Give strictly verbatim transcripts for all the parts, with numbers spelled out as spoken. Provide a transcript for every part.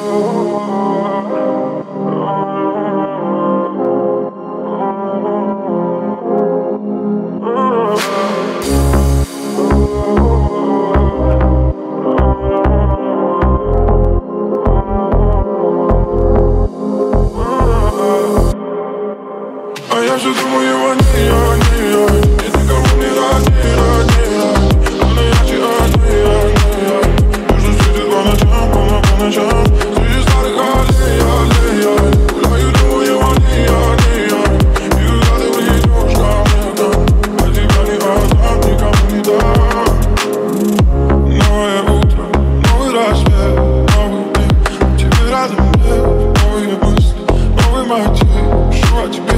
А я все думаю о ней, о ней, о ней. И никому не рад, не рад, не рад. Она ярче от ней, от ней. Нужно светит по ночам, по, по ночам. Среди старых аллей, аллей, аллей. Гуляю, думаю о ней, о ней, о ней. И когда ты придешь ко мне там, а тебя не отдам, никому не дам. Новое утро, новый рассвет, новый день. Тебе рядом нет, новые мысли, новый мотив. Пишу о тебе.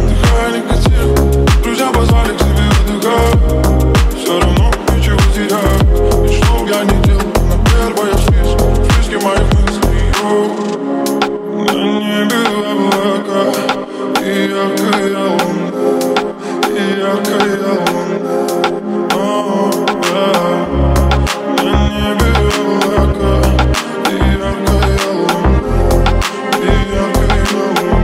Друзья позвали к себе отдыхать. Все равно ничего терять. Ведь что б я не делал, на первое в списке, в списке моих мыслей. На небе облака и яркая луна, и яркая луна. О, да. На небе облака и яркая луна, и яркая луна.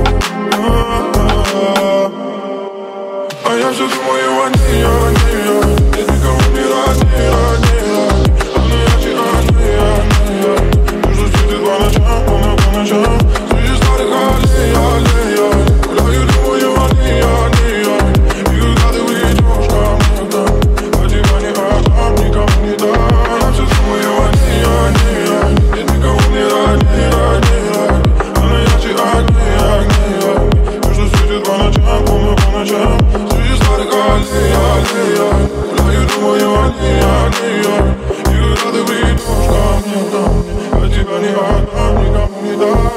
А я все думаю о ней, о ней, о ней. Я никому не рад, не рад, не рад. Она ярче от ней, от ней, от ней. Нужно светит по ночам, по, по ночам. Среди старых аллей, аллей, аллей. Гуляю, думаю о ней, о ней, о ней. И когда ты придешь ко мне там, а тебя не отдам, никому не дам. Я все думаю о ней, о ней, о ней. Я никому не рад, не рад, не рад. Она ярче от ней, от ней, от ней. Нужно светит по ночам, по, по ночам. Аллей, аллей, аллей. Гуляю, думаю о ней, о ней, о ней. И когда ты придешь ко мне, ко мне, а тебя не отдам, никому не дам.